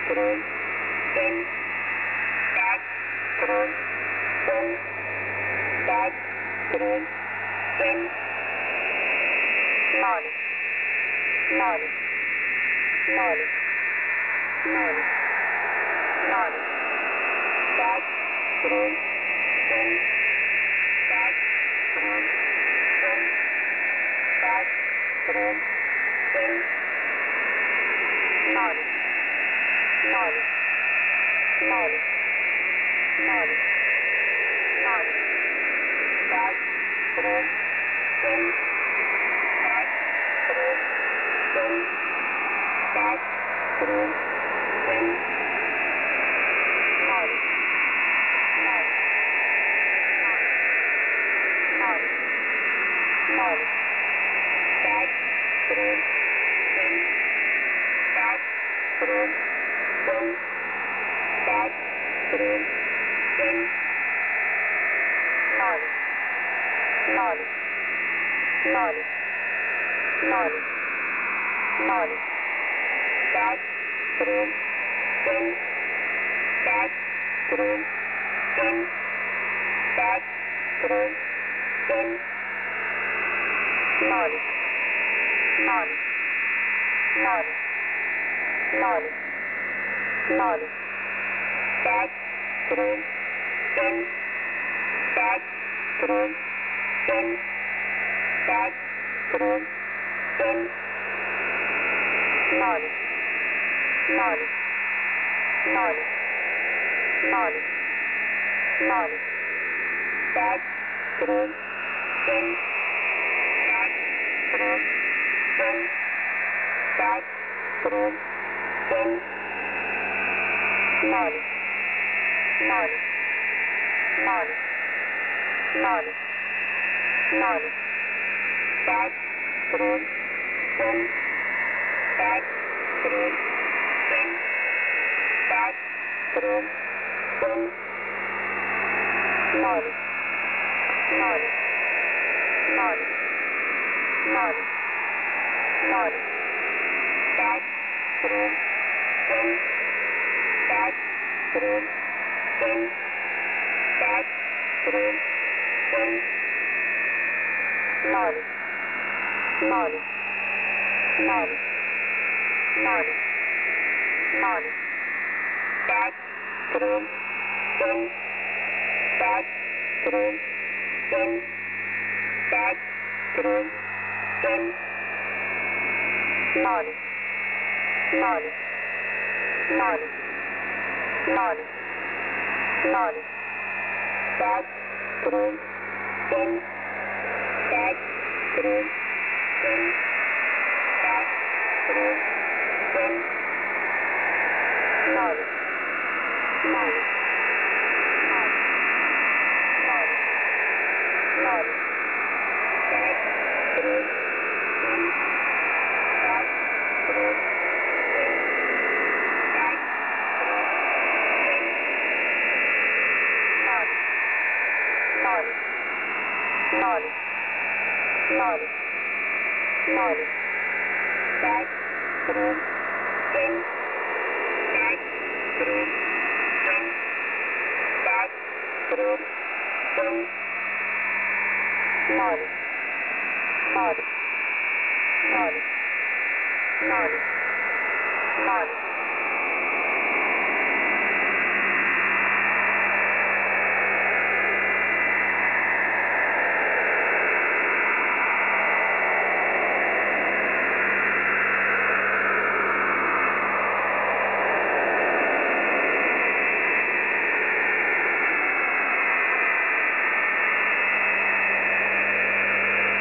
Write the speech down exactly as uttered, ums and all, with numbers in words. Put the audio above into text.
three, ten, five, three, ten, five, three, ten, nine, nine, nine, nine, nine, five, three, ten, five, three, ten, five, three, ten, nine, nine, nine, nine, nine, five, three, ten, five, three, ten, five, three, ten, nine, nine, nine, nine, five, three, ten, five, three, ten, five, three, ten, nine, nine, nine, nine, nine, five, three, ten, five, three, ten, five, three, ten, nine, nine, nine, nine, nine, five, three, ten, five, three, ten, five, three, ten, nine, nine, nine, nine, nine, five, three, ten, five, three, ten, five, three, ten, nine, nine, nine, nine, nine, five, three, ten, five, three, ten, five, three, ten, nine, nine, nine, nine, nine, five, three, ten, five, three, ten, five, three, ten, nine, nine, nine, nine, nine, five, three, ten, five, three, ten, five, three, ten, nine, nine, nine, nine, nine, five, three, ten, five, three, ten, five, three, ten, nine, nine, nine, nine, nine, five, three, ten, five, three, ten, five, three, ten, nine, nine, nine, nine, nine, five, three, ten, five, three, ten, five, three, ten, nine, nine, nine, nine, nine.